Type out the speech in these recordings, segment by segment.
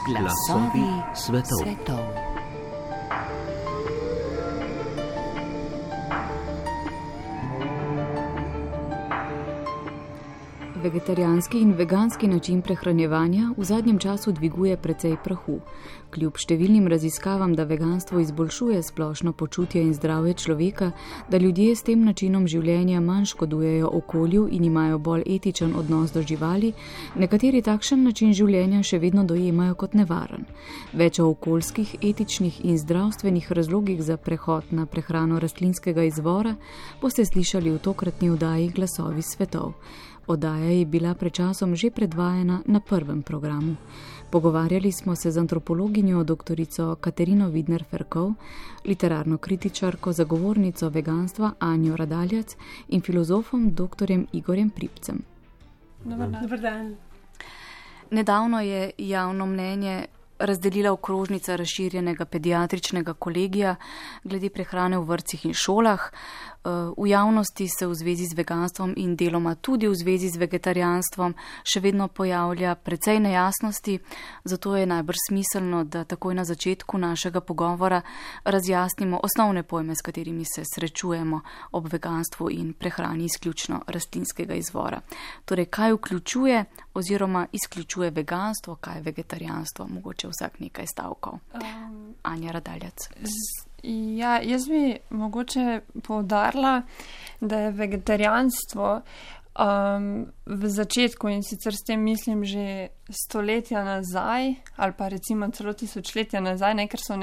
Glasovi svetov. Vegetarijanski in veganski način prehranjevanja v zadnjem času dviguje precej prahu. Kljub številnim raziskavam, da veganstvo izboljšuje splošno počutje in zdravje človeka, da ljudje s tem načinom življenja manj škodujejo okolju in imajo bolj etičen odnos do živali, nekateri takšen način življenja še vedno dojemajo kot nevaren. Več o okoljskih, etičnih in zdravstvenih razlogih za prehod na prehrano rastlinskega izvora boste slišali v tokratni oddaji Glasovi svetov. Oddaja je bila pred časom že predvajana na prvem programu. Pogovarjali smo se z antropologinjo doktorico Katarino Vidner-Ferkov, literarno kritičarko, zagovornico veganstva Anjo Radaljac in filozofom doktorjem Igorjem Pripcem. Dobar dan. Nedavno je javno mnenje razdelila okrožnica razširjenega pediatričnega kolegija glede prehrane v vrtcih in šolah. V javnosti se v zvezi z veganstvom in deloma tudi v zvezi z vegetarijanstvom še vedno pojavlja precej nejasnosti, zato je najbrž smiselno, da takoj na začetku našega pogovora razjasnimo osnovne pojme, s katerimi se srečujemo ob veganstvu in prehrani izključno rastlinskega izvora. Torej, kaj vključuje oziroma izključuje veganstvo, kaj je vegetarijanstvo? Mogoče vsak nekaj stavkov. Anja Radaljac. Ja, jaz bi mogoče poudarila, da je vegetarijanstvo v začetku, in sicer s tem mislim že stoletja nazaj ali pa recimo celo tisočletja nazaj, ker so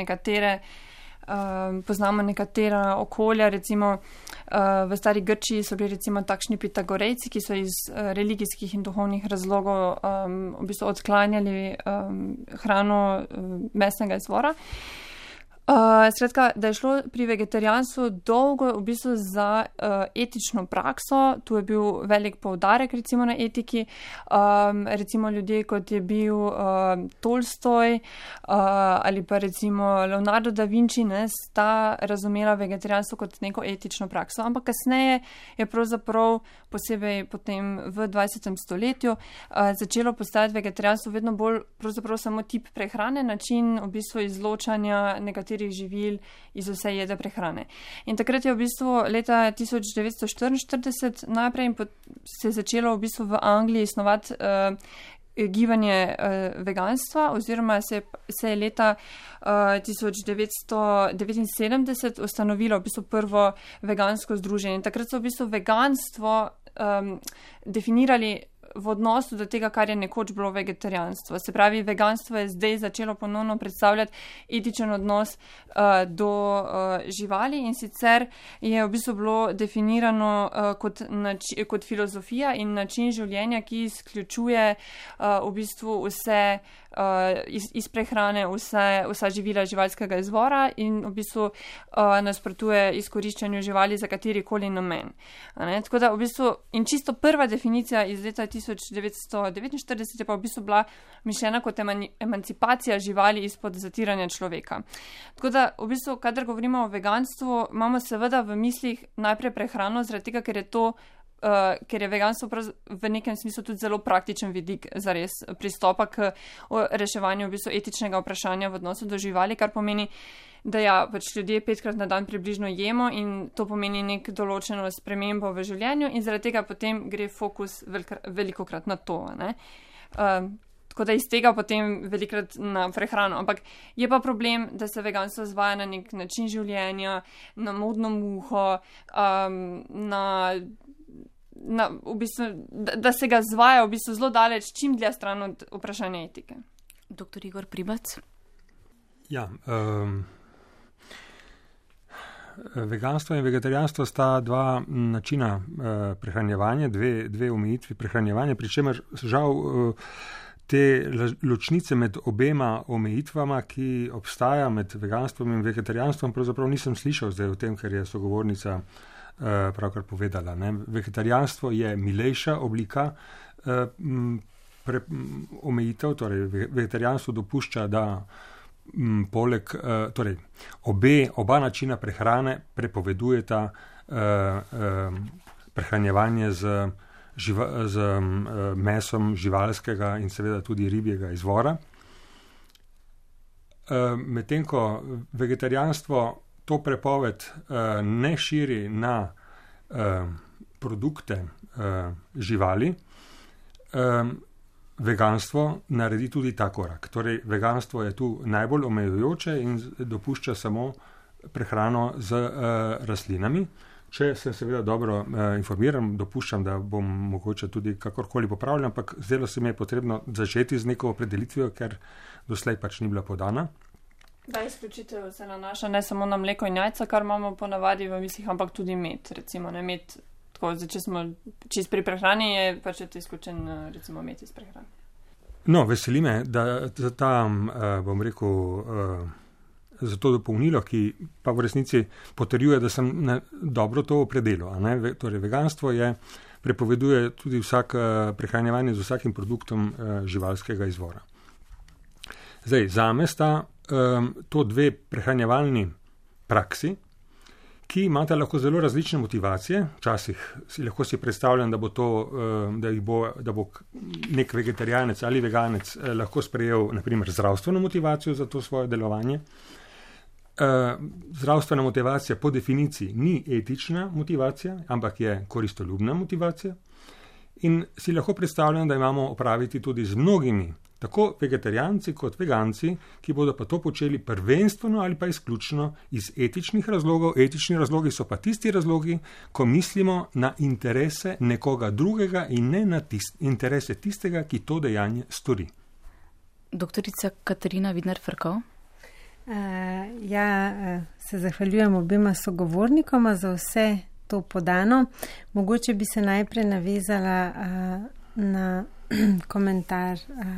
poznamo nekatera okolja, recimo v stari Grčiji so bili recimo takšni Pitagorejci, ki so iz religijskih in duhovnih razlogov v bistvu odklanjali hrano mesnega izvora. Skratka, da je šlo pri vegetarijanstvu dolgo v bistvu za etično prakso, tu je bil velik poudarek recimo na etiki, recimo ljudje kot je bil Tolstoj ali pa recimo Leonardo da Vinci, sta razumela vegetarijanstvo kot neko etično prakso, ampak kasneje je pravzaprav posebej potem v 20. stoletju začelo postajati vegetarijanstvo vedno bolj pravzaprav samo tip prehrane, način v bistvu izločanja nekaterih živil iz vse jede prehrane. In takrat je v bistvu leta 1944 najprej se je začelo v bistvu v Angliji snovati gibanje veganstva, oziroma se je leta 1979 ustanovilo v bistvu prvo vegansko združenje. Takrat so v bistvu veganstvo definirali v odnosu do tega, kar je nekoč bilo vegetarijanstvo. Se pravi, veganstvo je zdaj začelo ponovno predstavljati etičen odnos do živali, in sicer je v bistvu bilo definirano kot filozofija in način življenja, ki izključuje v bistvu vse iz prehrane, vsa živila živalskega izvora in v bistvu nasprotuje izkoriščanju živali za katerikoli namen. Tako da v bistvu, in čisto prva definicija iz leta 1949 je pa v bistvu bila mišljena kot emancipacija živali izpod zatiranja človeka. Tako da v bistvu, kadar govorimo o veganstvu, imamo seveda v mislih najprej prehrano, zaradi tega, ker je veganstvo v nekem smislu tudi zelo praktičen vidik zares pristopa k reševanju v bistvu etičnega vprašanja v odnosu do živali, kar pomeni, da pač ljudje 5-krat na dan približno jemo in to pomeni nek določeno spremembo v življenju in zaradi tega potem gre fokus velikokrat na to. Tako da iz tega potem velikrat na prehrano. Ampak je pa problem, da se veganstvo izvaja na nek način življenja, na modno muho, v bistvu, da se ga izvaja v bistvu zelo daleč, čim dlje stran od vprašanja etike. Dr. Igor Pribac. Ja, veganstvo in vegetarijanstvo sta dva načina prehranjevanja, dve omejitvi prehranjevanja, pri čemer žal te ločnice med obema omejitvama, ki obstaja med veganstvom in vegetarijanstvom, pravzaprav nisem slišal zdaj o tem, ker je sogovornica pravkar povedala. Vegetarijanstvo je milejša oblika omejitev, torej vegetarijanstvo dopušča, da oba načina prehrane prepovedujeta prehranjevanje z mesom živalskega in seveda tudi ribjega izvora. medtem ko vegetarijanstvo to prepoved ne širi na produkte živali, veganstvo naredi tudi ta korak. Torej, veganstvo je tu najbolj omejujoče in dopušča samo prehrano z rastlinami. Če sem seveda dobro informiran, dopuščam, da bom mogoče tudi kakorkoli popravljen, ampak zdelo se mi je potrebno začeti z neko opredelitvijo, ker doslej pač ni bila podana. Da, izključitev se nanaša ne samo na mleko in jajca, kar imamo ponavadi v mislih, ampak tudi med. Recimo, ne med, tako, če smo čist pri prehrani, je pač izključen recimo med iz prehrane. No, veseli me, da ta, bom rekel, za to dopolnilo, ki pa v resnici potrjuje, da sem dobro to opredelil. Torej, veganstvo prepoveduje tudi prehranjevanje z vsakim produktom živalskega izvora. Zdaj, zame sta to dve prehranjevalni praksi, ki imata lahko zelo različne motivacije. Včasih lahko si predstavljam, da bo nek vegetarijanec ali veganec lahko sprejel naprimer zdravstveno motivacijo za to svoje delovanje. Zdravstvena motivacija po definiciji ni etična motivacija, ampak je koristoljubna motivacija. In si lahko predstavljam, da imamo opraviti tudi z mnogimi, tako vegetarijanci kot veganci, ki bodo pa to počeli prvenstveno ali pa izključno iz etičnih razlogov. Etični razlogi so pa tisti razlogi, ko mislimo na interese nekoga drugega in ne na interese tistega, ki to dejanje stori. Doktorica Katarina Vidner-Ferkov. Se zahvaljujem obema sogovornikoma za vse to podano. Mogoče bi se najprej navezala na komentar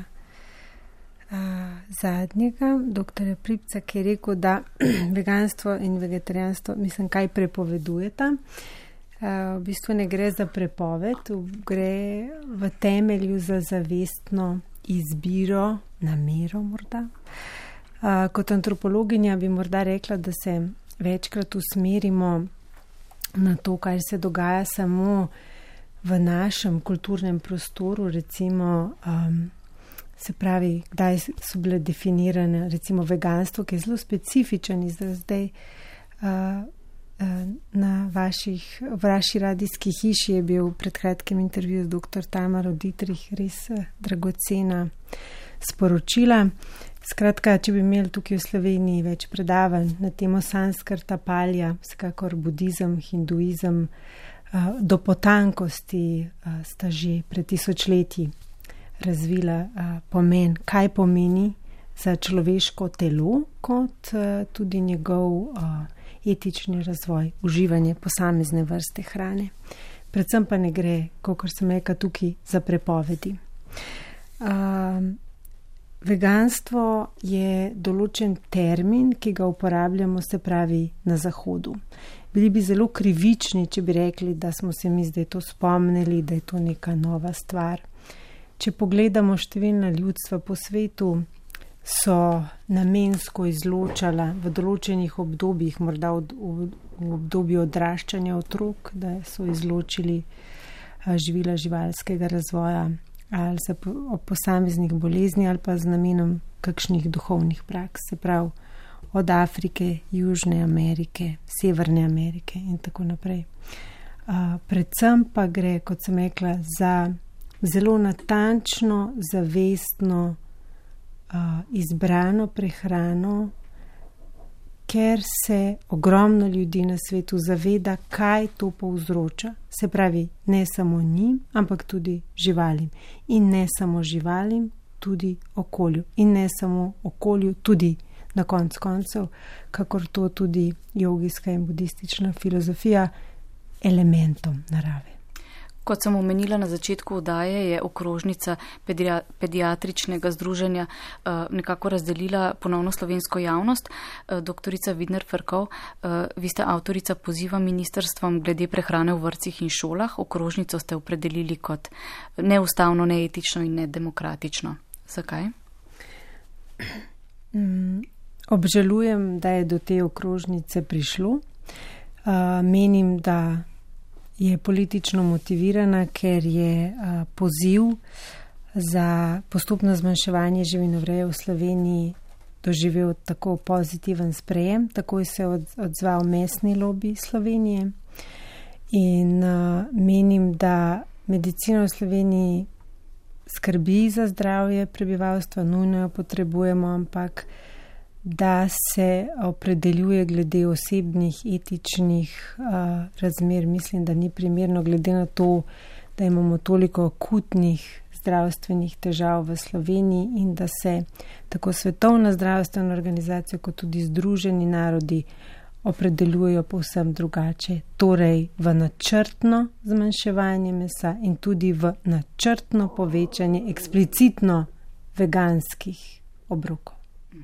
zadnjega, doktorja Pripca, ki je rekel, da veganstvo in vegetarijanstvo, kaj prepovedujeta. V bistvu ne gre za prepoved, gre v temelju za zavestno izbiro, namero morda. Kot antropologinja bi morda rekla, da se večkrat usmerimo na to, kar se dogaja samo v našem kulturnem prostoru, recimo, se pravi, kdaj so bile definirane, recimo veganstvo, ki je zelo specifičen izraz zdaj. Na vaši radijski hiši je bil pred kratkim intervju z dr. Tamaro Dietrich, res dragocena sporočila. Skratka, če bi imeli tukaj v Sloveniji več predavanj na temo sanskrta, palja, vsekakor budizem, hinduizem, do potankosti sta že pred tisočletji razvila pomen, kaj pomeni za človeško telo, kot tudi njegov etični razvoj, uživanje posamezne vrste hrane. Predvsem pa ne gre, kakor sem rekla, tukaj za prepovedi. Veganstvo je določen termin, ki ga uporabljamo, se pravi, na Zahodu. Bili bi zelo krivični, če bi rekli, da smo se mi zdaj to spomnili, da je to neka nova stvar. Če pogledamo številna ljudstva po svetu, so namensko izločala v določenih obdobjih, morda v obdobju odraščanja otrok, da so izločili živila živalskega razvoja ali o posameznih bolezni ali pa z namenom kakšnih duhovnih praks, se pravi od Afrike, Južne Amerike, Severne Amerike in tako naprej. Predvsem pa gre, kot sem rekla, za zelo natančno, zavestno, izbrano prehrano, ker se ogromno ljudi na svetu zaveda, kaj to povzroča. Se pravi, ne samo njim, ampak tudi živalim. In ne samo živalim, tudi okolju. In ne samo okolju, tudi na koncu koncev, kakor to tudi jogijska in budistična filozofija, elementom narave. Kot sem omenila na začetku oddaje, je okrožnica pediatričnega združenja nekako razdelila ponovno slovensko javnost. Doktorica Vidner-Ferkov, vi ste avtorica poziva ministrstvom glede prehrane v vrtcih in šolah. Okrožnico ste opredelili kot neustavno, neetično in nedemokratično. Zakaj? Obžalujem, da je do te okrožnice prišlo. Menim, da je politično motivirana, ker je poziv za postopno zmanjševanje živinoreje v Sloveniji doživel tako pozitiven sprejem, takoj se je odzval mesni lobi Slovenije in menim, da medicina v Sloveniji skrbi za zdravje prebivalstva, nujno jo potrebujemo, ampak da se opredeljuje glede osebnih, etičnih razmer. Mislim, da ni primerno glede na to, da imamo toliko akutnih zdravstvenih težav v Sloveniji in da se tako Svetovna zdravstvena organizacija kot tudi Združeni narodi opredeljujejo povsem drugače, torej v načrtno zmanjševanje mesa in tudi v načrtno povečanje eksplicitno veganskih obrokov.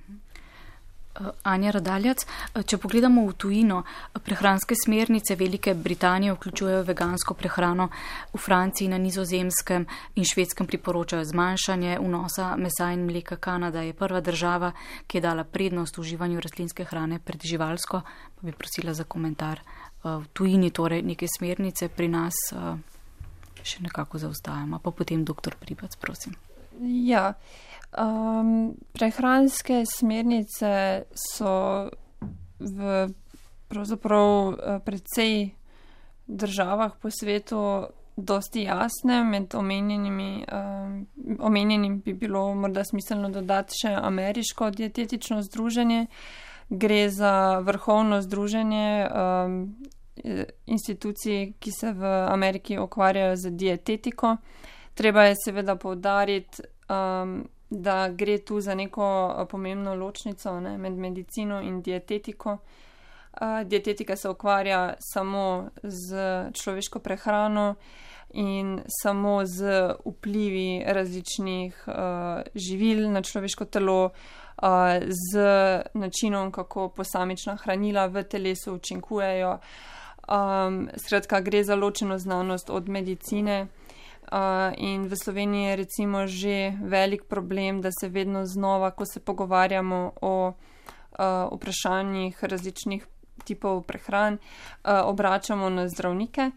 Anja Radaljac, če pogledamo v tujino, prehranske smernice Velike Britanije vključujejo vegansko prehrano, v Franciji, na Nizozemskem in Švedskem priporočajo zmanjšanje vnosa mesa in mleka. Kanada je prva država, ki je dala prednost uživanju rastlinske hrane pred živalsko. Pa bi prosila za komentar. V tujini torej neke smernice, pri nas še nekako zaostajamo. Pa potem dr. Pribac, prosim. Ja. Prehranske smernice so v pravzaprav precej državah po svetu dosti jasne. Med omenjenim bi bilo morda smiselno dodati še ameriško dietetično združenje. Gre za vrhovno združenje institucij, ki se v Ameriki ukvarjajo z dietetiko. Treba je seveda poudariti, da gre tu za neko pomembno ločnico med medicino in dietetiko. Dietetika se ukvarja samo z človeško prehrano in samo z vplivi različnih živil na človeško telo, z načinom, kako posamična hranila v telesu učinkujejo. Skratka, gre za ločeno znanost od medicine. In v Sloveniji je recimo že velik problem, da se vedno znova, ko se pogovarjamo o vprašanjih različnih tipov prehran, obračamo na zdravnike,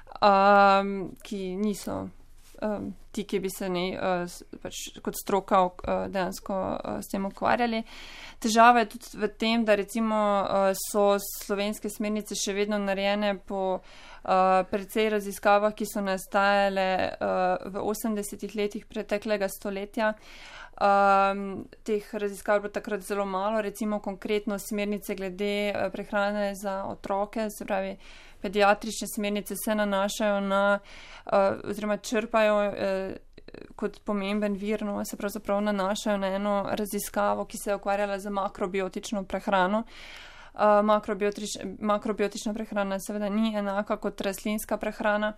ki niso ti, ki bi se kot stroka dejansko s tem ukvarjali. Težava je tudi v tem, da recimo so slovenske smernice še vedno narejene po precej raziskavah, ki so nastajale v 80-ih letih preteklega stoletja. Teh raziskav je bilo takrat zelo malo, recimo konkretno smernice glede prehrane za otroke, se pravi pediatrične smernice se nanašajo na oziroma črpajo kot pomemben vir, se pravzaprav nanašajo na eno raziskavo, ki se je ukvarjala z makrobiotično prehrano. Makrobiotična prehrana seveda ni enaka kot rastlinska prehrana.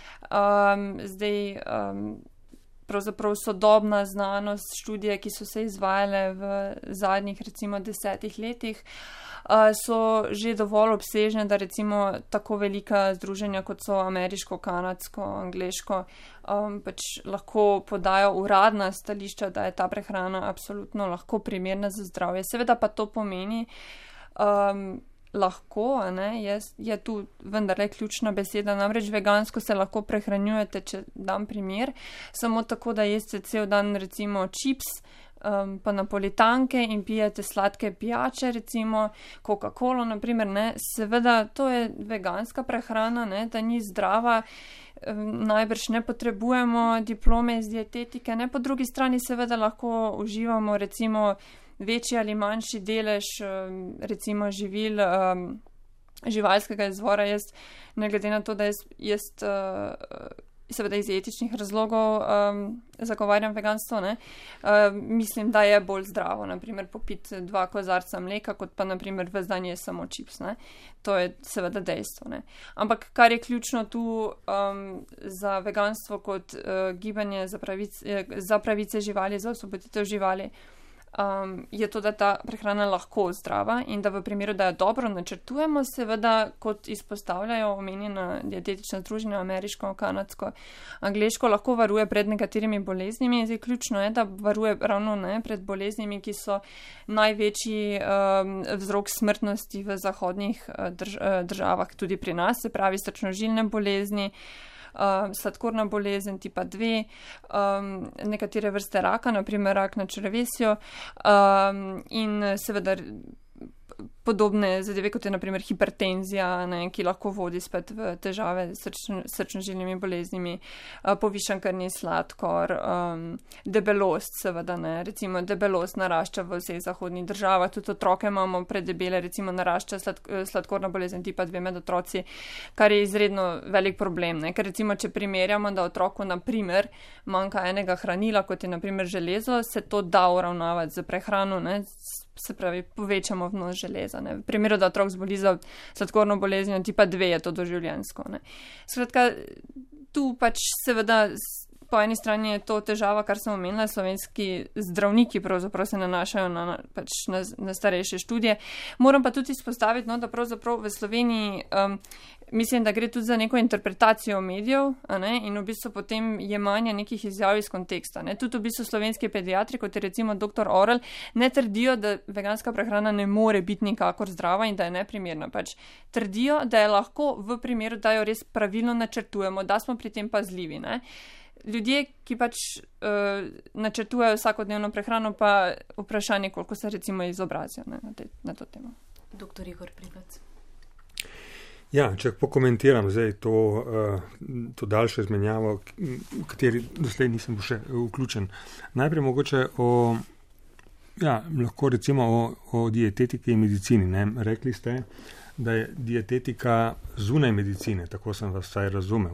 Pravzaprav sodobna znanost, študije, ki so se izvajale v zadnjih recimo 10 letih, so že dovolj obsežne, da recimo tako velika združenja, kot so ameriško, kanadsko, angleško, pač lahko podajo uradna stališča, da je ta prehrana absolutno lahko primerna za zdravje. Seveda pa to pomeni, lahko, je tu vendarle ključna beseda, namreč vegansko se lahko prehranjujete, če dam primer, samo tako, da jeste cel dan recimo čips, pa napolitanke in pijete sladke pijače, recimo Coca-Colo, naprimer, seveda to je veganska prehrana, da ni zdrava, najbrž ne potrebujemo diplome iz dietetike, po drugi strani seveda lahko uživamo recimo večji ali manjši delež recimo živil živalskega izvora. Jaz, ne glede na to, da jaz seveda iz etičnih razlogov zagovarjam veganstvo, mislim, da je bolj zdravo, naprimer popiti 2 kozarca mleka, kot pa naprimer ves dan je samo čips. To je seveda dejstvo. Ampak kar je ključno tu za veganstvo kot gibanje za pravice živali, za osvoboditev živali, je to, da ta prehrana lahko zdrava in da v primeru, da jo dobro načrtujemo, seveda, kot izpostavljajo omenjena dietetična združenja, ameriško, kanadsko, angleško, lahko varuje pred nekaterimi boleznimi. Zdaj, ključno je, da varuje ravno pred boleznimi, ki so največji vzrok smrtnosti v zahodnih državah, tudi pri nas, se pravi srčno-žilne bolezni, sladkorna bolezen tipa 2, nekatere vrste raka, naprimer rak na črevesju, in seveda podobne zadeve, kot je naprimer hipertenzija, ki lahko vodi spet v težave s srčno-žilnimi boleznimi, povišan krvni sladkor, debelost, seveda, recimo debelost narašča v vseh zahodnih državah, tudi otroke imamo predebele, recimo narašča sladkorna bolezen tipa 2 med otroci, kar je izredno velik problem, ker recimo, če primerjamo, da otroku naprimer manjka enega hranila, kot je naprimer železo, se to da uravnavati z prehrano, se pravi, povečamo vnos železa. V primeru, da otrok zboli za sladkorno boleznjo tipa 2, je to doživljenjsko. Skratka, tu pač seveda po eni strani je to težava, kar sem omenila, slovenski zdravniki pravzaprav se nanašajo na starejše študije. Moram pa tudi izpostaviti, da pravzaprav v Sloveniji mislim, da gre tudi za neko interpretacijo medijev, in v bistvu potem jemanje nekih izjav iz konteksta. Tudi v bistvu slovenski pediatri, kot je recimo dr. Orel, ne trdijo, da veganska prehrana ne more biti nikakor zdrava in da je neprimerna. Pač trdijo, da je lahko v primeru, da jo res pravilno načrtujemo, da smo pri tem pazljivi. Ljudje, ki pač načrtujejo vsakodnevno prehrano, pa vprašanje, koliko se recimo izobrazijo na to temo. Dr. Igor Pribac. Ja, če pokomentiram zdaj to daljšo izmenjavo, v kateri doslej nisem bil še vključen. Najprej mogoče lahko recimo o dietetiki in medicini. Rekli ste, da je dietetika zunaj medicine, tako sem vas vsaj razumel.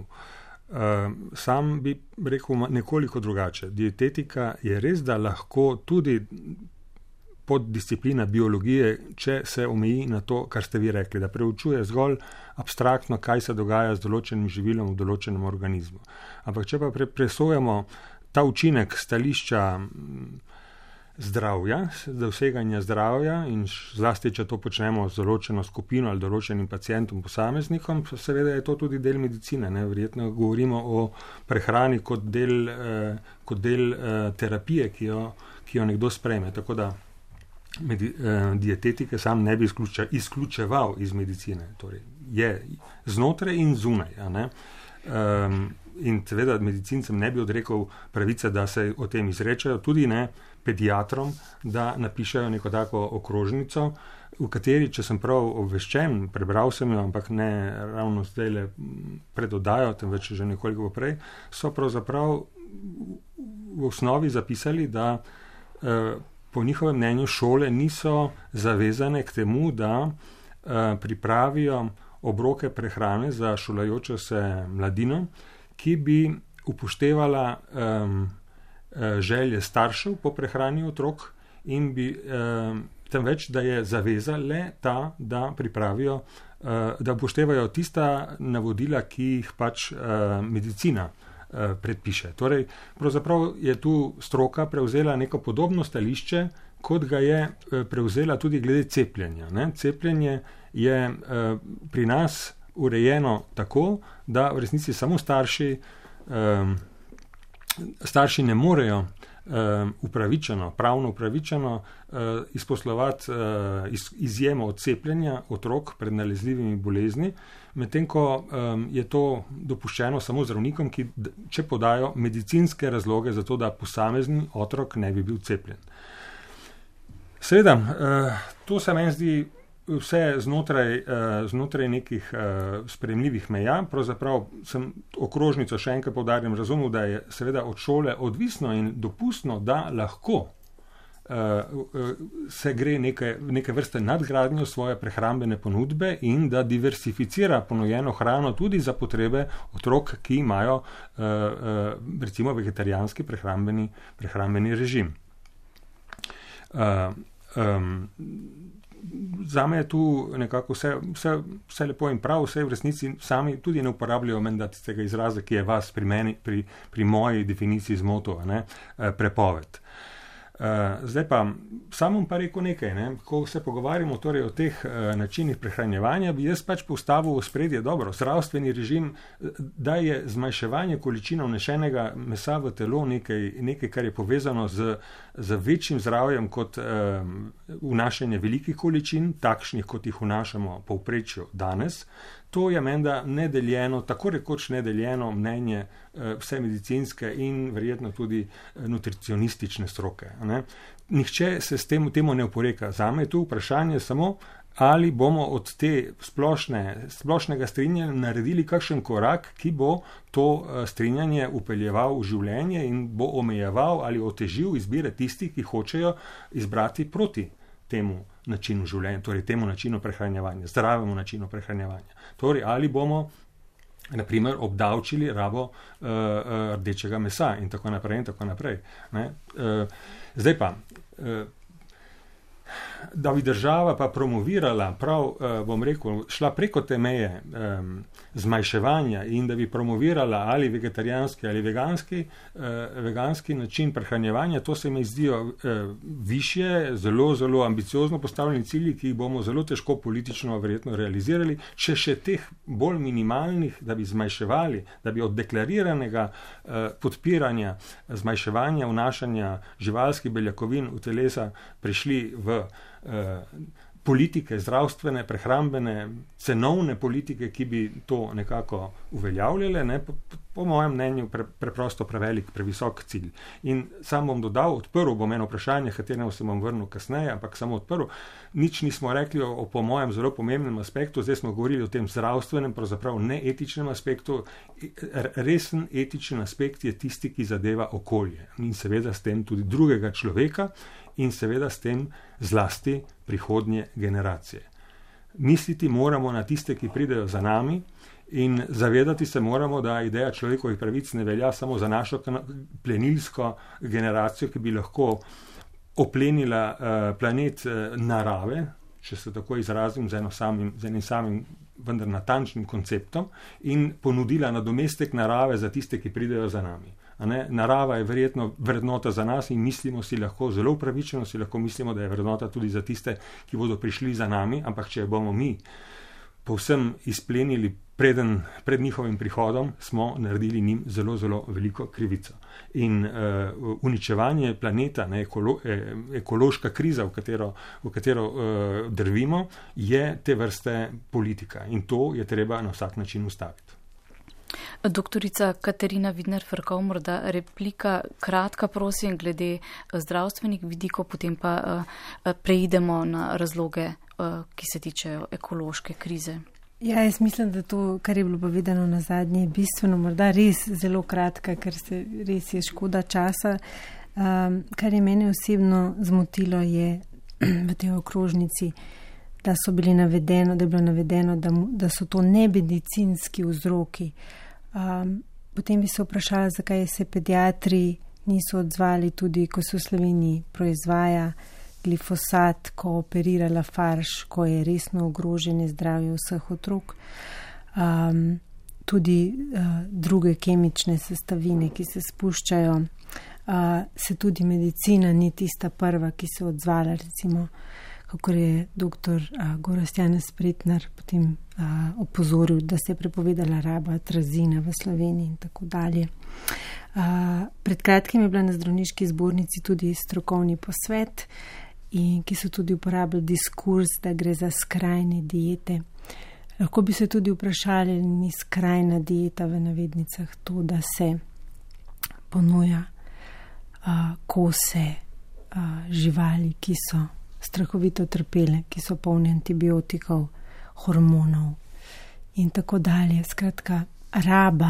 Sam bi rekel nekoliko drugače. Dietetika je res, da lahko tudi poddisciplina biologije, če se omeji na to, kar ste vi rekli, da preučuje zgolj abstraktno, kaj se dogaja z določenim živilom v določenem organizmu. Ampak če pa presojamo ta učinek stališča zdravja, doseganja zdravja in zlasti, če to počnemo z določeno skupino ali določenim pacientom, posameznikom, seveda je to tudi del medicine. Verjetno govorimo o prehrani kot del terapije, ki jo nekdo sprejme. Tako da dietetike sam ne bi izključeval iz medicine. Torej, je znotraj in zunaj. In seveda medicincem ne bi odrekel pravice, da se o tem izrečajo, tudi ne pediatrom, da napišajo neko tako okrožnico, v kateri, če sem prav obveščen, prebral sem jo, ampak ne ravno zdaj pred oddajo, temveč že nekoliko prej, so pravzaprav v osnovi zapisali, da po njihovem mnenju šole niso zavezane k temu, da pripravijo obroke prehrane za šolajočo se mladino, ki bi upoštevala želje staršev po prehrani otrok in bi temveč, da je zaveza le ta, da pripravijo, da upoštevajo tista navodila, ki jih pač medicina predpiše. Torej, pravzaprav je tu stroka prevzela neko podobno stališče, kot ga je prevzela tudi glede cepljenja. Cepljenje je pri nas urejeno tako, da v resnici samo starši ne morejo pravno upravičeno izposlovati izjemo od cepljenja otrok pred nalezljivimi bolezni, medtem ko je to dopuščeno samo zdravnikom, če podajo medicinske razloge za to, da posamezni otrok ne bi bil cepljen. Seveda, to se meni zdi vse znotraj nekih sprejemljivih meja. Pravzaprav sem okrožnico, še enkrat poudarjam, razumel, da je seveda od šole odvisno in dopustno, da lahko se gre neke vrste nadgradnjo svoje prehrambene ponudbe in da diversificira ponujeno hrano tudi za potrebe otrok, ki imajo recimo vegetarijanski prehrambeni režim. Zame je tu nekako vse lepo in prav, vse v resnici sami tudi ne uporabljajo menda tistega izraza, ki je vas pri moji definiciji zmotil, prepoved. Zdaj pa, samo pa rekel nekaj, ko se pogovarjamo torej o teh načinih prehranjevanja, bi jaz pač postavil v spredje zdravstveni režim, da je zmanjševanje količine vnešenega mesa v telo nekaj, kar je povezano z večjim zdravjem kot vnašanje velikih količin, takšnih, kot jih vnašamo povprečju danes. To je menda nedeljeno, tako rekoč nedeljeno mnenje vse medicinske in verjetno tudi nutricionistične stroke. Ne? Nihče se s temu ne oporeka. Zame je tu vprašanje samo, ali bomo od te splošnega strinjanja naredili kakšen korak, ki bo to strinjanje upeljeval v življenje in bo omejeval ali otežil izbire tistih, ki hočejo izbrati proti temu načinu življenja, torej temu načinu prehranjevanja, zdravemu načinu prehranjevanja. Torej, ali bomo, na primer, obdavčili rabo rdečega mesa in tako naprej in tako naprej. Ne? Zdaj pa, da bi država pa promovirala prav, bom rekel, šla preko te meje zmanjševanja in da bi promovirala ali vegetarijanski ali veganski način prehranjevanja, to se mi zdijo višje, zelo, zelo ambiciozno postavljeni cilji, ki jih bomo zelo težko politično verjetno realizirali, če še teh bolj minimalnih, da bi zmanjševali, da bi od deklariranega podpiranja zmanjševanja vnašanja živalskih beljakovin v telesa prišli v politike, zdravstvene, prehrambene, cenovne politike, ki bi to nekako uveljavljale, ne, po mojem mnenju preprosto prevelik, previsok cilj. In sam bom dodal, odprl bom eno vprašanje, kateremu se bom vrnil kasneje, ampak samo odprl. Nič nismo rekli o po mojem zelo pomembnem aspektu, zdaj smo govorili o tem zdravstvenem, pravzaprav neetičnem aspektu. Resen etičen aspekt je tisti, ki zadeva okolje in seveda s tem tudi drugega človeka in seveda s tem zlasti prihodnje generacije. Misliti moramo na tiste, ki pridejo za nami in zavedati se moramo, da ideja človekovih pravic ne velja samo za našo plenilsko generacijo, ki bi lahko oplenila planet narave, če se tako izrazim, z enim samim vendar natančnim konceptom in ponudila nadomestek narave za tiste, ki pridejo za nami. Narava je verjetno vrednota za nas in mislimo si lahko, zelo upravičeno si lahko mislimo, da je vrednota tudi za tiste, ki bodo prišli za nami, ampak če bomo mi povsem izplenili pred njihovim prihodom, smo naredili njim zelo, zelo veliko krivico. In uničevanje planeta, ekološka kriza, v katero drvimo, je te vrste politika in to je treba na vsak način ustaviti. Doktorica Katarina Vidner-Ferkov, morda replika, kratka prosim, glede zdravstvenih vidikov, potem pa preidemo na razloge, ki se tičejo ekološke krize. Ja, jaz mislim, da to, kar je bilo povedano na zadnje, je bistveno, morda res zelo kratka, ker se res je škoda časa. Kar je mene osebno zmotilo je v tej okrožnici, da je bilo navedeno, da so to nemedicinski vzroki. Potem bi se vprašala, zakaj se pediatri niso odzvali tudi, ko se v Sloveniji proizvaja glifosat, ko operira Lafarge, ko je resno ogroženo zdravje vseh otrok. Tudi druge kemične sestavine, ki se spuščajo, se tudi medicina ni tista prva, ki se odzvala, recimo, kako je doktor Gorazd Janez Pretnar potem opozoril, da se je prepovedala raba atrazina v Sloveniji in tako dalje. Pred kratkim je bila na zdravniški zbornici tudi strokovni posvet, in ki so tudi uporabljali diskurs, da gre za skrajne diete. Lahko bi se tudi vprašali, ni skrajna dieta v navednicah to, da se ponuja kose živali, ki so strahovito trpele, ki so polni antibiotikov, hormonov in tako dalje. Skratka, raba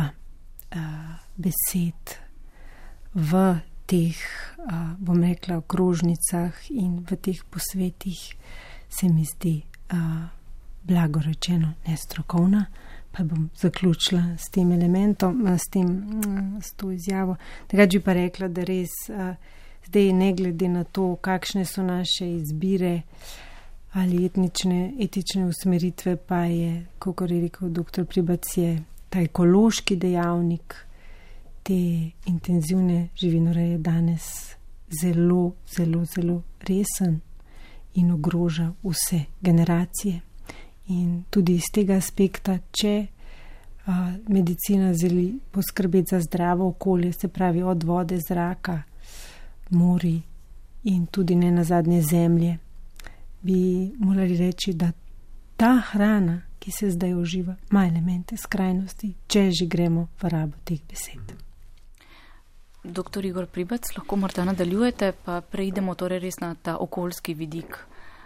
besed v teh, bom rekla, okrožnicah in v teh posvetih se mi zdi blago rečeno nestrokovna, pa bom zaključila s tem elementom, s to izjavo. Drugače bi pa rekla, da res zdaj ne glede na to, kakšne so naše izbire ali etične usmeritve, pa je, kakor je rekel dr. Pribac, je ta ekološki dejavnik te intenzivne živinoreje danes zelo, zelo, zelo resen in ogroža vse generacije. In tudi iz tega aspekta, če medicina želi poskrbeti za zdravo okolje, se pravi od vode, zraka, mori in tudi ne nazadnje zemlje, bi morali reči, da ta hrana, ki ki se zdaj uživa, ima elemente skrajnosti, če že gremo v rabo teh besed. Dr. Igor Pribac, lahko morda nadaljujete, pa preidemo torej res na ta okoljski vidik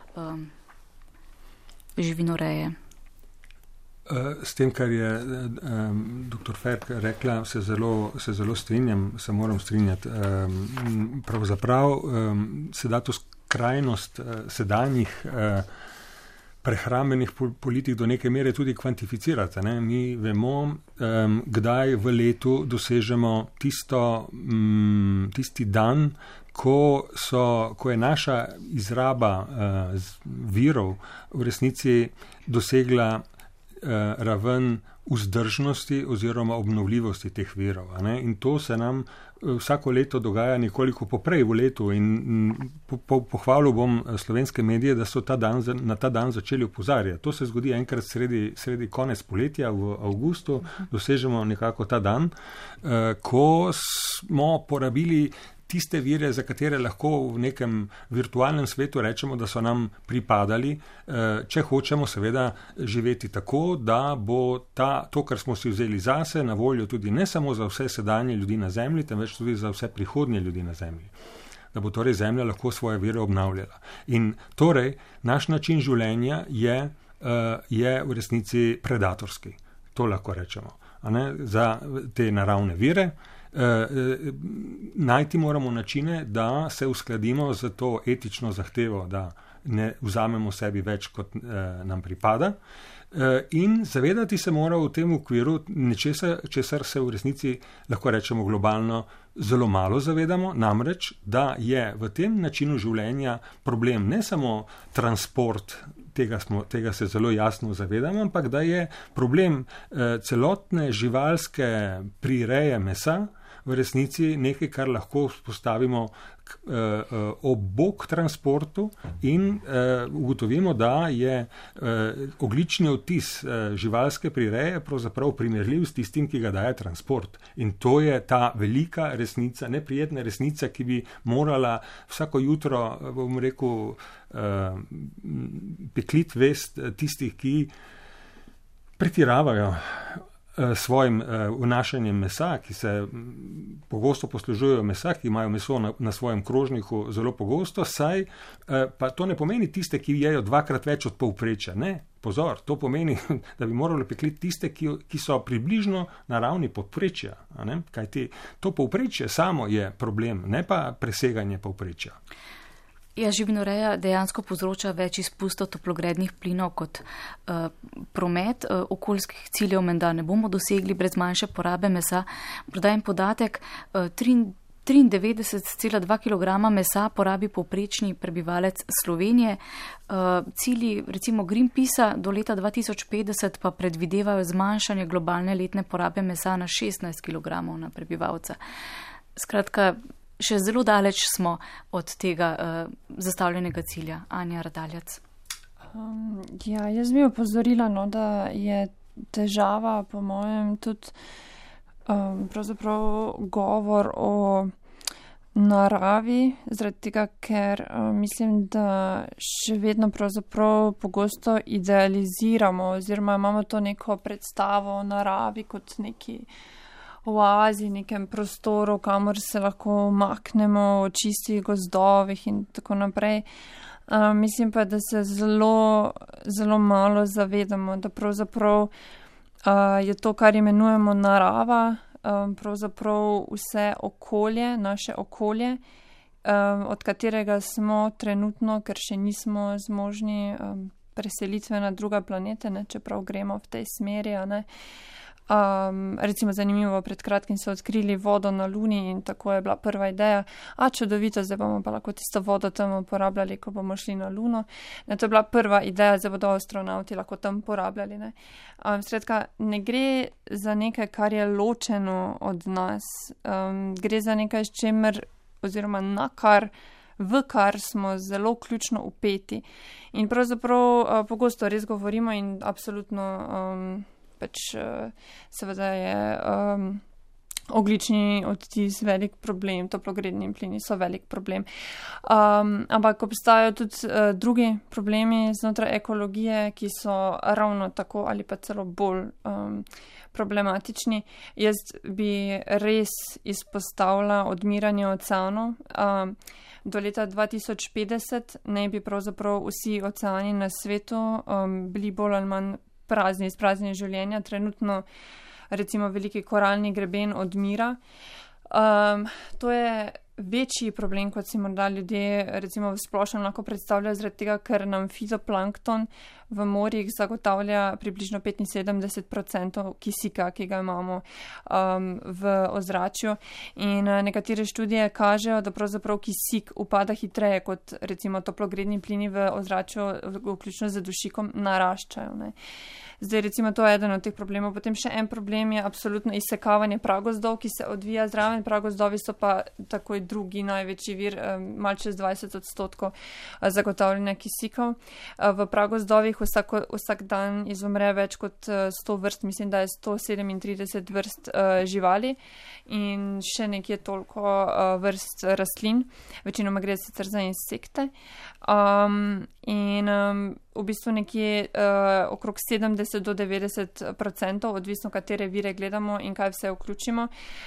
živinoreje. S tem, kar je dr. Ferk rekla, se zelo strinjam, se moram strinjati. Pravzaprav se da to skrajnost sedanjih prehrambenih politik do neke mere tudi kvantificirati. Ne? Mi vemo, kdaj v letu dosežemo tisti dan, ko je naša izraba virov v resnici dosegla raven vzdržnosti oziroma obnovljivosti teh virov. In to se nam vsako leto dogaja nekoliko poprej v letu in pohvalil bom slovenske medije, da so na ta dan začeli opozarjati. To se zgodi enkrat sredi konec poletja v avgustu, dosežemo nekako ta dan, ko smo porabili tiste vire, za katere lahko v nekem virtualnem svetu rečemo, da so nam pripadali, če hočemo seveda živeti tako, da bo to, kar smo si vzeli zase, na voljo tudi ne samo za vse sedanje ljudi na zemlji, temveč tudi za vse prihodnje ljudi na zemlji. Da bo torej zemlja lahko svoje vire obnavljala. In torej, naš način življenja je v resnici predatorski. To lahko rečemo. Za te naravne vire. Najti moramo načine, da se uskladimo z to etično zahtevo, da ne vzamemo sebi več, kot nam pripada. In zavedati se mora v tem okviru nečesa, česar se v resnici lahko rečemo globalno zelo malo zavedamo, namreč, da je v tem načinu življenja problem ne samo transport, tega se zelo jasno zavedamo, ampak da je problem celotne živalske prireje mesa v resnici nekaj, kar lahko postavimo ob bok transportu in ugotovimo, da je ogljični odtis živalske prireje pravzaprav primerljiv s tistim, ki ga daje transport. In to je ta velika resnica, neprijetna resnica, ki bi morala vsako jutro, bom rekel, peklit vest tistih, ki pretiravajo svojim vnašanjem mesa, ki se pogosto poslužujejo mesa, ki imajo meso na svojem krožniku zelo pogosto, saj pa to ne pomeni tiste, ki jejo dvakrat več od povprečja. Ne, pozor, to pomeni, da bi morali pekliti tiste, ki so približno na ravni povprečja. Kajti to povprečje samo je problem, ne pa preseganje povprečja. Živinoreja dejansko povzroča več izpustov toplogrednih plinov kot promet. Okoljskih ciljev menda ne bomo dosegli brez manjše porabe mesa. Prodajem podatek, 93,2 kg mesa porabi povprečni prebivalec Slovenije. Cilji recimo Greenpeacea do leta 2050 pa predvidevajo zmanjšanje globalne letne porabe mesa na 16 kg na prebivalca. Skratka, še zelo daleč smo od tega zastavljenega cilja. Anja Radaljac. Jaz bi opozorila, da je težava, po mojem, tudi pravzaprav govor o naravi, zaradi tega, ker mislim, da še vedno pravzaprav pogosto idealiziramo oziroma imamo to neko predstavo o naravi kot neki oazi, nekem prostoru, kamor se lahko umaknemo, v čistih gozdovih in tako naprej. Mislim pa, da se zelo, zelo malo zavedamo, da pravzaprav je to, kar imenujemo narava, pravzaprav vse okolje, naše okolje, od katerega smo trenutno, ker še nismo zmožni preselitve na druga planete, čeprav gremo v tej smeri, recimo zanimivo, pred kratkim so odkrili vodo na Luni in tako je bila prva ideja, čudovito, zdaj bomo pa lahko tisto vodo tam uporabljali, ko bomo šli na Luno. To je bila prva ideja, zdaj bodo astronauti lahko tam uporabljali. Skratka, ne gre za nekaj, kar je ločeno od nas. Gre za nekaj, s čemer oziroma v kar smo zelo ključno upeti. In pravzaprav pogosto res govorimo in absolutno seveda je ogljični odtis velik problem, toplogredni plini so velik problem. Ampak obstajajo tudi drugi problemi znotraj ekologije, ki so ravno tako ali pa celo bolj problematični. Jaz bi res izpostavila odmiranje oceanov. Do leta 2050 naj bi pravzaprav vsi oceani na svetu bili bolj ali manj prazni, izpraznjeni življenja. Trenutno recimo veliki koralni greben odmira. To je večji problem, kot si morda ljudje recimo v splošnem lahko predstavljajo, zaradi tega, ker nam fitoplankton v morjih zagotavlja približno 75% kisika, ki ga imamo v ozračju. In nekatere študije kažejo, da pravzaprav kisik upada hitreje kot recimo toplogredni plini v ozračju, vključno z dušikom, naraščajo. Ne. Zdaj, recimo, to je eden od teh problemov. Potem še en problem je absolutno izsekavanje pragozdov, ki se odvija zraven. Pragozdovi so pa takoj drugi največji vir, malo čez 20% zagotavljanja kisikov. V pragozdovih vsak dan izumre več kot 100 vrst, mislim, da je 137 vrst živali in še nekje toliko vrst rastlin. Večinoma gre sicer za insekte. V bistvu nekje okrog 70 do 90%, odvisno katere vire gledamo in kaj vse vključimo.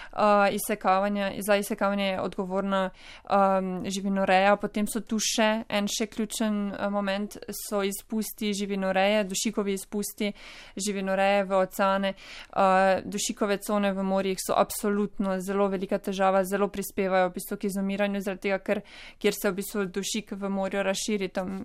Za izsekavanje je odgovorna živinoreja, potem so tu še ključen moment, so izpusti živinoreje, dušikovi izpusti živinoreje v oceane. Dušikove cone v morjih so absolutno zelo velika težava, zelo prispevajo v bistvu k izumiranju, zaradi tega, kjer se v bistvu dušik v morju razširi, tam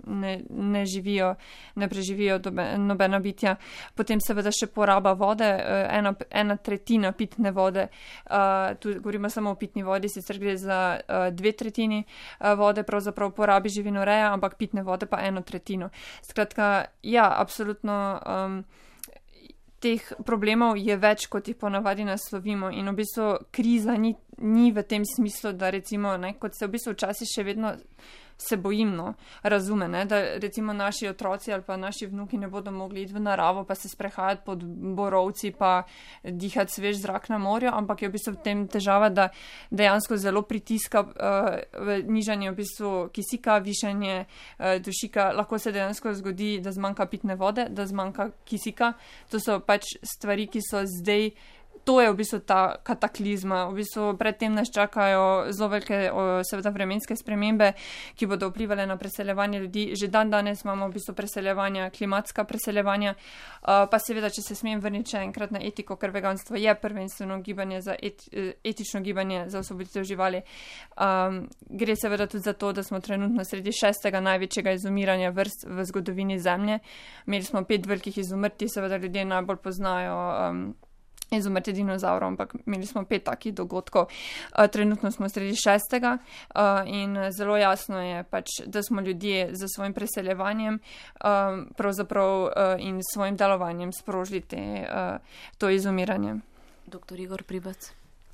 ne preživijo nobena bitja. Potem seveda še poraba vode, ena tretjina pitne vode, tu govorimo samo o pitni vodi, sicer gre za 2/3 vode, pravzaprav porabi živinoreja, ampak pitne vode pa 1/3. Skratka, ja, absolutno teh problemov je več, kot jih ponavadi naslovimo in v bistvu kriza ni v tem smislu, da recimo, kot se v bistvu včasih še vedno se bojim, razume, da recimo naši otroci ali pa naši vnuki ne bodo mogli iti v naravo pa se sprehajati pod borovci pa dihati svež zrak na morju, ampak je v bistvu v tem težava, da dejansko zelo pritiska nižanje v bistvu kisika, višanje dušika. Lahko se dejansko zgodi, da zmanjka pitne vode, da zmanjka kisika. To so pač stvari, ki so zdaj. To je v bistvu ta kataklizma. V bistvu predtem nas čakajo zelo velike seveda vremenske spremembe, ki bodo vplivali na preseljevanje ljudi. Že danes imamo v bistvu preseljevanja, klimatska preseljevanja. Pa seveda, če se smem vrniti še enkrat na etiko, ker veganstvo je prvenstveno gibanje za etično gibanje za osvoboditev živali. Gre seveda tudi za to, da smo trenutno sredi 6. največjega izumiranja vrst v zgodovini Zemlje. Imeli smo 5 velikih izumrtij, seveda ljudje najbolj poznajo izumrtje dinozavrov, ampak imeli smo 5 takih dogodkov. Trenutno smo sredi 6. In zelo jasno je pač, da smo ljudje z svojim preseljevanjem pravzaprav in svojim delovanjem sprožili to izumiranje. Dr. Igor Pribac.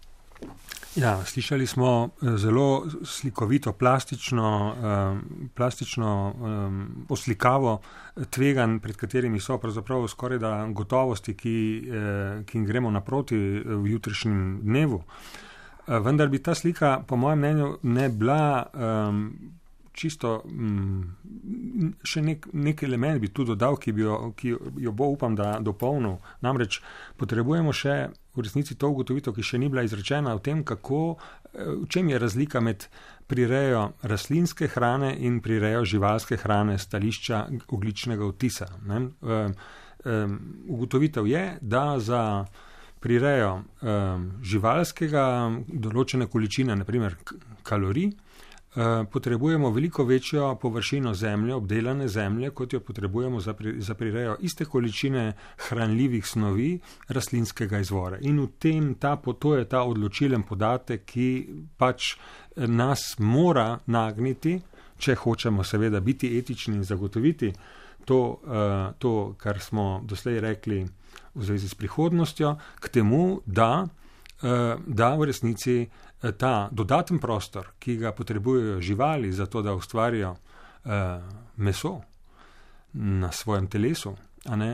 Ja, slišali smo zelo slikovito, plastično oslikavo tveganj, pred katerimi so pravzaprav skoraj da gotovosti, ki jim gremo naproti v jutrišnjem dnevu. Vendar bi ta slika, po mojem mnenju, ne bila čisto še nek element bi tu dodal, ki jo bo, upam, da dopolnil. Namreč potrebujemo še v resnici to ugotovitev, ki še ni bila izrečena o tem, v čem je razlika med prirejo rastlinske hrane in prirejo živalske hrane stališča ogljičnega odtisa. Ugotovitev je, da za prirejo živalskega določene količine, naprimer kalorij, potrebujemo veliko večjo površino zemlje, obdelane zemlje, kot jo potrebujemo za prirejo iste količine hranljivih snovi rastlinskega izvora. In v tem to je ta odločilen podatek, ki pač nas mora nagniti, če hočemo seveda biti etični in zagotoviti to, kar smo doslej rekli v zvezi s prihodnostjo, k temu, da v resnici ta dodaten prostor, ki ga potrebujejo živali za to, da ustvarijo meso na svojem telesu,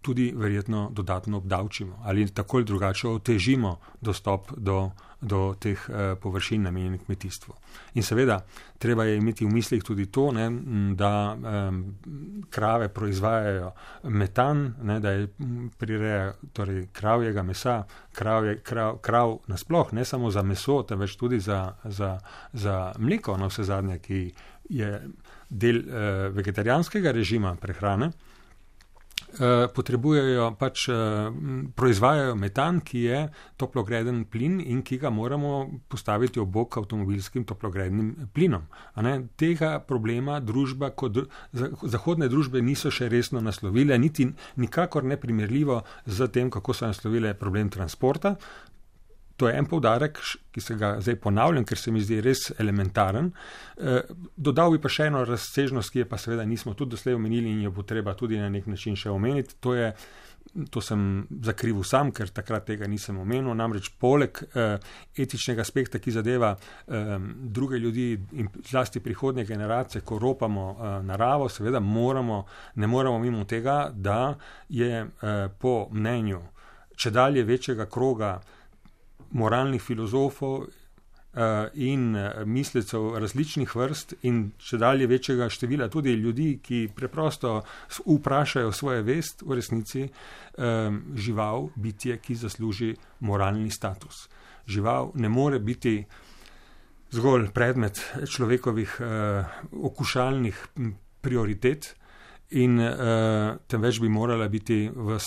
tudi verjetno dodatno obdavčimo ali tako ali drugače otežimo dostop do teh površin namenjenih kmetijstvu. In seveda, treba je imeti v mislih tudi to, ne, da krave proizvajajo metan, ne, da je prireja torej kravjega mesa, krav nasploh, ne samo za meso, temveč tudi za mleko, na vse zadnje, ki je del vegetarijanskega režima prehrane, potrebujejo proizvajajo metan, ki je toplogreden plin in ki ga moramo postaviti ob bok avtomobilskim toplogrednim plinom. Tega problema zahodne družbe niso še resno naslovile, niti nikakor ne primerljivo z tem, kako so naslovile problem transporta. To je en poudarek, ki se ga zdaj ponavljam, ker se mi zdi res elementaren. Dodal bi pa še eno razsežnost, ki je pa seveda nismo tudi doslej omenili in jo bo treba tudi na nek način še omeniti. To sem zakrivil sam, ker takrat tega nisem omenil. Namreč poleg etičnega aspekta, ki zadeva druge ljudi in zlasti prihodnje generacije, ko ropamo naravo, seveda ne moramo mimo tega, da je po mnenju čedalje večjega kroga moralnih filozofov in mislecev različnih vrst in čedalje večjega števila tudi ljudi, ki preprosto vprašajo svojo vest, v resnici žival bitje, ki zasluži moralni status. Žival ne more biti zgolj predmet človekovih okušalnih prioritet, in temveč bi morala biti v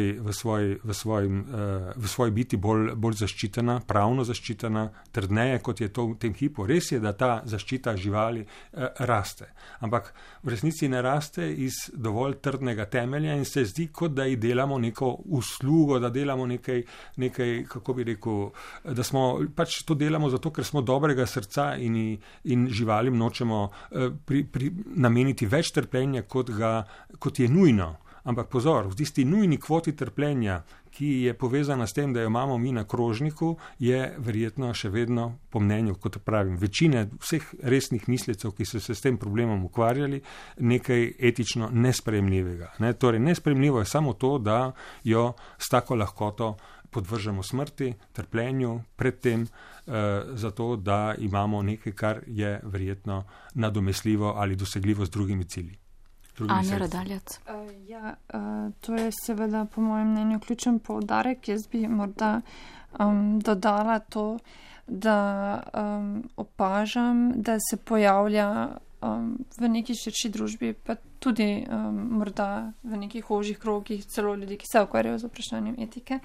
svoji biti bolj zaščitena, pravno zaščitena, trdneje, kot je to v tem hipu. Res je, da ta zaščita živali raste, ampak v resnici ne raste iz dovolj trdnega temelja in se zdi, kot da ji delamo neko uslugo, da delamo nekaj, kako bi rekel, da smo pač to delamo zato, ker smo dobrega srca in živalim nočemo nameniti več trpljenja, kot je nujno. Ampak pozor, v tisti nujni kvoti trpljenja, ki je povezana s tem, da jo imamo mi na krožniku, je verjetno še vedno, po mnenju, kot pravim, večine vseh resnih mislecev, ki so se s tem problemom ukvarjali, nekaj etično nesprejemljivega. Torej, nesprejemljivo je samo to, da jo s tako lahkoto podvržemo smrti, trpljenju, predtem zato, da imamo nekaj, kar je verjetno nadomestljivo ali dosegljivo z drugimi cilji. Anja Radaljac. To je seveda po mojem mnenju ključen poudarek. Jaz bi morda dodala to, da opažam, da se pojavlja v neki širši družbi, pa tudi morda v nekih ožjih krogih celo ljudi, ki se ukvarjajo z vprašanjem etike.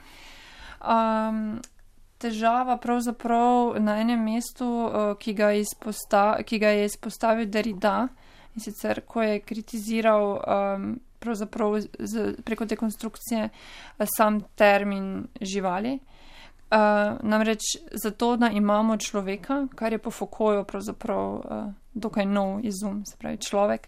Težava pravzaprav na enem mestu, ki ga je izpostavil Derrida, in sicer, ko je kritiziral pravzaprav preko dekonstrukcije sam termin živali. Namreč zato, da imamo človeka, kar je po Foucaultu pravzaprav dokaj nov izum, se pravi človek,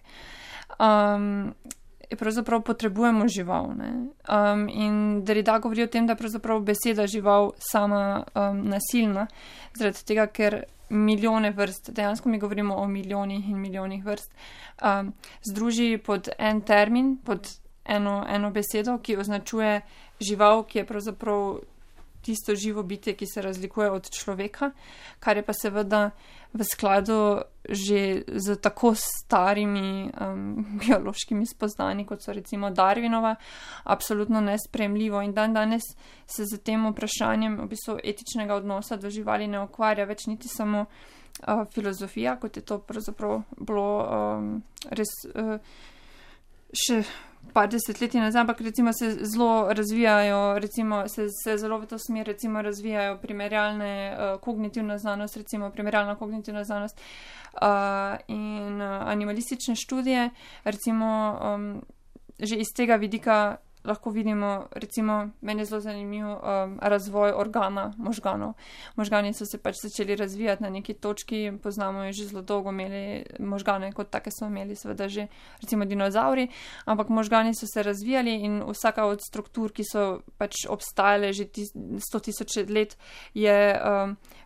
pravzaprav potrebujemo žival. In Derrida govori o tem, da pravzaprav beseda žival sama nasilna, zaradi tega, ker milijone vrst, dejansko mi govorimo o milijonih in milijonih vrst, združi pod en termin, pod eno besedo, ki označuje žival, ki je pravzaprav tisto živo bitje, ki se razlikuje od človeka, kar je pa seveda v skladu že z tako starimi biološkimi spoznanji, kot so recimo Darwinova, absolutno nesprejemljivo. In danes se z tem vprašanjem v bistvu etičnega odnosa do živali ne ukvarja več niti samo filozofija, kot je to pravzaprav bilo res še par desetletij nazaj, ampak recimo se zelo razvijajo, recimo se zelo v to smer recimo razvijajo primerjalne kognitivna znanost, recimo primerjalna kognitivna znanost in animalistične študije, recimo že iz tega vidika lahko vidimo, recimo, meni je zelo zanimiv razvoj organa možganov. Možgani so se pač začeli razvijati na neki točki, poznamo jo že zelo dolgo, imeli možgane kot take so imeli seveda že recimo dinozauri, ampak možgani so se razvijali in vsaka od struktur, ki so pač obstajale že 100 000 let, je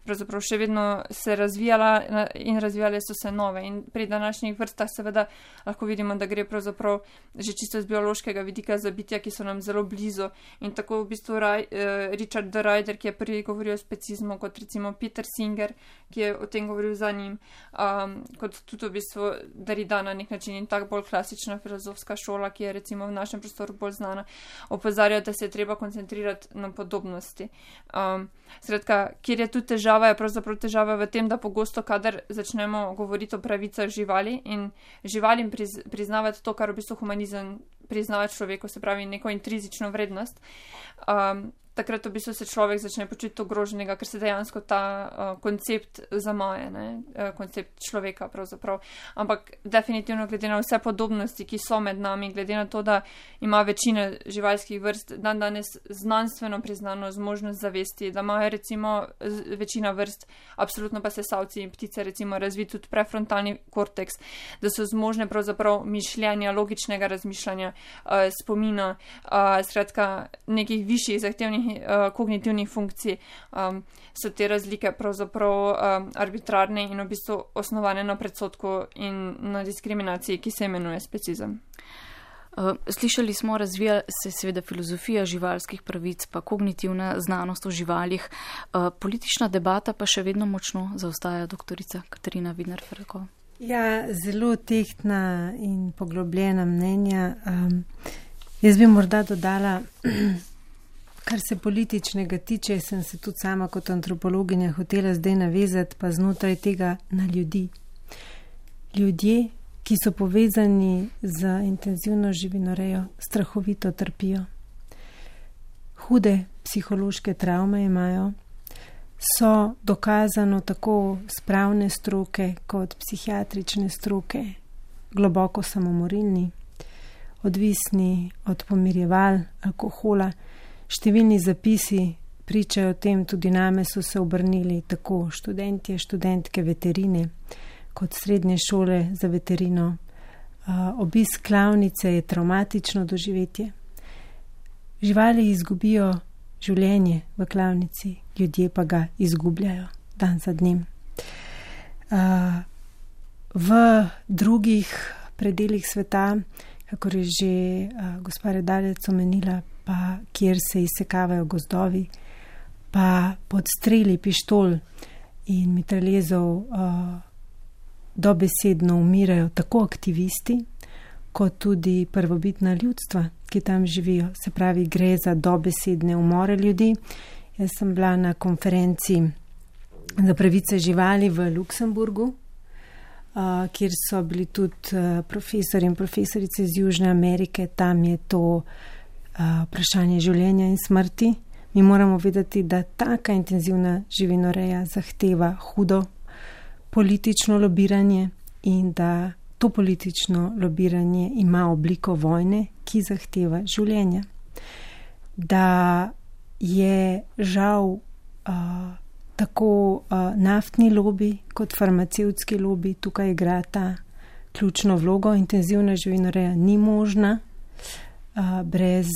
pravzaprav še vedno se razvijala in razvijale so se nove. In pri današnjih vrstah seveda lahko vidimo, da gre pravzaprav že čisto z biološkega vidika za bitja, ki so nam zelo blizu. In tako v bistvu Richard de Ruyter, ki je prvi govoril o specizmu, kot recimo Peter Singer, ki je o tem govoril za njim, kot tudi v bistvu Derrida na nek način in tak bolj klasična filozofska šola, ki je recimo v našem prostoru bolj znana, opozarja, da se je treba koncentrirati na podobnosti. Skratka, kjer je tu težava, je pravzaprav težava v tem, da pogosto, kadar začnemo govoriti o pravicah živali in živalim priznavati to, kar v bistvu humanizem priznava človeku, se pravi neko intrizično vrednost, takrat v bistvu se človek začne počutiti ogroženega, ker se dejansko ta koncept zamaje, koncept človeka pravzaprav. Ampak definitivno glede na vse podobnosti, ki so med nami, glede na to, da ima večina živalskih vrst dan danes znanstveno priznano zmožnost zavesti, da imajo recimo večina vrst, absolutno pa sesalci in ptice recimo razvit tudi prefrontalni korteks, da so zmožne pravzaprav mišljenja, logičnega razmišljanja, spomina, skratka nekih višjih zahtevnih kognitivnih funkcij, so te razlike pravzaprav arbitrarne in v bistvu osnovane na predsodku in na diskriminaciji, ki se imenuje specizem. Slišali smo, razvija se seveda filozofija živalskih pravic, pa kognitivna znanost o živalih. Politična debata pa še vedno močno zaostaja, doktorica Katarina Vidner-Ferko. Ja, zelo tehtna in poglobljena mnenja. Jaz bi morda dodala, kar se političnega tiče, sem se tudi sama kot antropologinja hotela zdaj navezati, pa znotraj tega na ljudi. Ljudje, ki so povezani z intenzivno živinorejo, strahovito trpijo. Hude psihološke travme imajo, so dokazano tako s pravne stroke kot psihiatrične stroke globoko samomorilni, odvisni od pomirjeval, alkohola. Številni zapisi pričajo o tem, tudi name so se obrnili tako študentje, študentke veterine, kot srednje šole za veterino. Obisk klavnice je travmatično doživetje. Živali izgubijo življenje v klavnici, ljudje pa ga izgubljajo dan za dnem. V drugih predelih sveta, kakor je že gospa Redalec omenila, pa kjer se izsekavajo gozdovi, pa pod streli pištol in mitraljezov dobesedno umirajo tako aktivisti, kot tudi prvobitna ljudstva, ki tam živijo. Se pravi, gre za dobesedne umore ljudi. Jaz sem bila na konferenci za pravice živali v Luksemburgu, kjer so bili tudi profesori in profesorice iz Južne Amerike. Tam je to vprašanje življenja in smrti. Mi moramo vedeti, da taka intenzivna živinoreja zahteva hudo politično lobiranje in da to politično lobiranje ima obliko vojne, ki zahteva življenja. Da je žal tako naftni lobi kot farmacevtski lobi tukaj igra ta ključno vlogo. Intenzivna živinoreja ni možna brez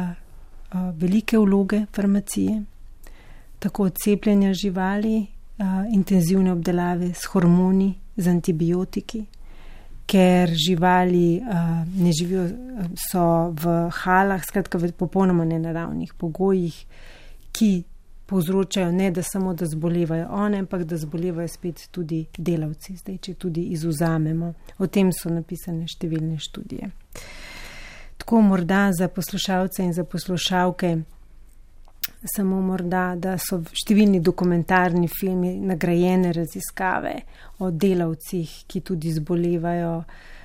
velike vloge farmacije, tako cepljenja živali, intenzivne obdelave s hormoni, z antibiotiki, ker živali ne živijo, so v halah, skratka v popolnoma nenaravnih pogojih, ki povzročajo ne da samo, da zbolevajo one, ampak da zbolevajo spet tudi delavci. Zdaj, če tudi izvzamemo, o tem so napisane številne študije. Tako morda za poslušalce in za poslušalke samo morda, da so številni dokumentarni filmi, nagrajene raziskave o delavcih, ki tudi zbolevajo,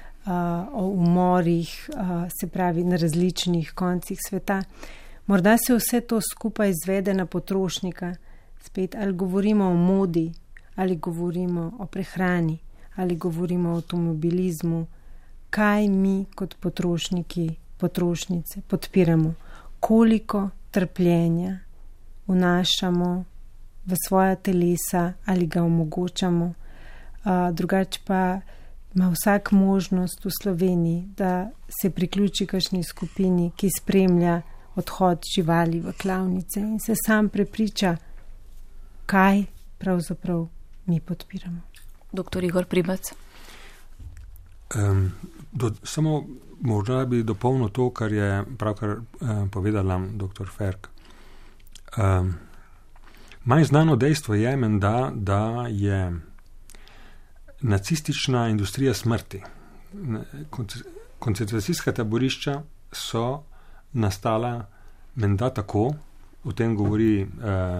o umorih, se pravi na različnih koncih sveta. Morda se vse to skupaj izvede na potrošnika. Spet, ali govorimo o modi, ali govorimo o prehrani, ali govorimo o avtomobilizmu, kaj mi kot potrošniki, potrošnice podpiramo, koliko trpljenja vnašamo v svoja telesa ali ga omogočamo. Drugače pa ima vsak možnost v Sloveniji, da se priključi kakšni skupini, ki spremlja odhod živali v klavnice in se sam prepriča, kaj pravzaprav mi podpiramo. Dr. Igor Pribac. Samo možno bi dopolnil to, kar je pravkar povedala dr. Ferk. Manj znano dejstvo je menda, da je nacistična industrija smrti, koncentracijska taborišča so nastala menda tako, o tem govori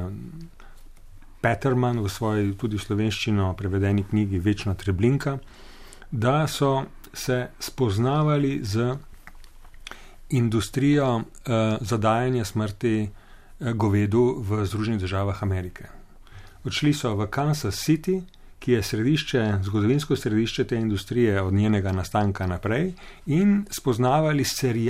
Peterman v svoji tudi slovenščino prevedeni knjigi Večna Treblinka, da so se spoznavali z industrijo zadajanja smrti govedu v Združenih državah Amerike. Odšli so v Kansas City, ki je zgodovinsko središče te industrije od njenega nastanka naprej, in spoznavali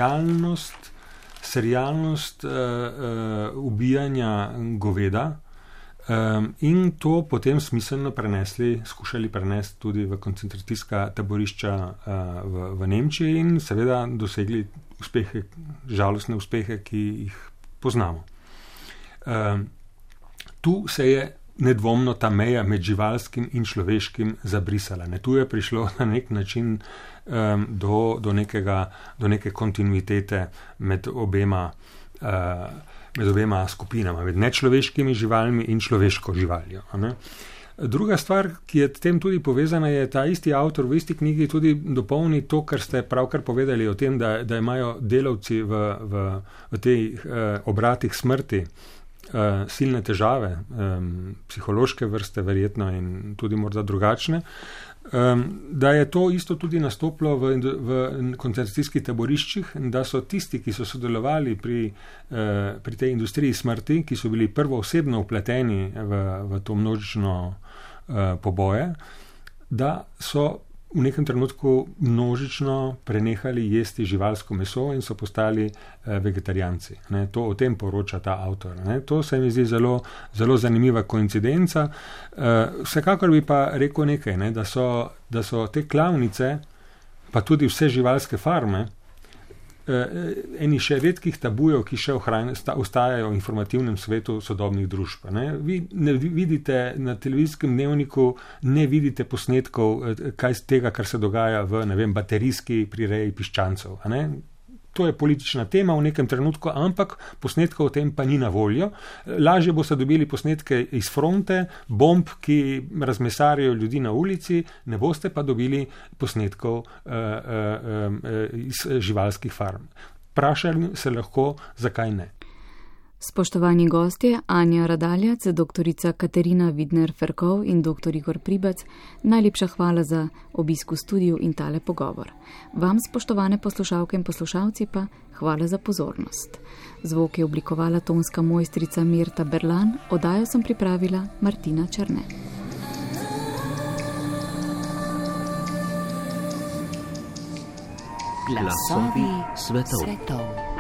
serialnost ubijanja goveda, in to potem smiselno skušali prenesti tudi v koncentracijska taborišča v Nemčiji in seveda dosegli žalostne uspehe, ki jih poznamo. Tu se je nedvomno ta meja med živalskim in človeškim zabrisala. Tu je prišlo na nek način do neke kontinuitete med obema skupinama, med nečloveškimi živalmi in človeško živaljo. Druga stvar, ki je s tem tudi povezana, je ta isti avtor v isti knjigi tudi dopolni to, kar ste pravkar povedali o tem, da imajo delavci v teh obratih smrti silne težave, psihološke vrste verjetno in tudi morda drugačne, da je to isto tudi nastopilo v koncentracijskih taboriščih, da so tisti, ki so sodelovali pri tej industriji smrti, ki so bili prvo osebno vpleteni v to množično poboje, da so v nekem trenutku množično prenehali jesti živalsko meso in so postali vegetarijanci. O tem poroča ta avtor. To se mi zdi zelo, zelo zanimiva koincidenca. Vsekakor bi pa rekel nekaj, da so te klavnice, pa tudi vse živalske farme, eni še redkih tabujev, ki še ostajajo v informativnem svetu sodobnih družb. Vi ne vidite na televizijskem dnevniku, ne vidite posnetkov tega, kar se dogaja v baterijski prireji piščancev. To je politična tema v nekem trenutku, ampak posnetkov o tem pa ni na voljo. Lažje boste dobili posnetke iz fronte, bomb, ki razmesarijo ljudi na ulici, ne boste pa dobili posnetkov iz živalskih farm. Vprašali se lahko, zakaj ne. Spoštovani gostje, Anja Radaljac, doktorica Katarina Vidner-Ferkov in dr. Igor Pribac, najlepša hvala za obisk v studiu in tale pogovor. Vam, spoštovane poslušalke in poslušalci, pa hvala za pozornost. Zvok je oblikovala tonska mojstrica Mirta Berlan, oddajo sem pripravila Martina Černe. Glasovi svetov.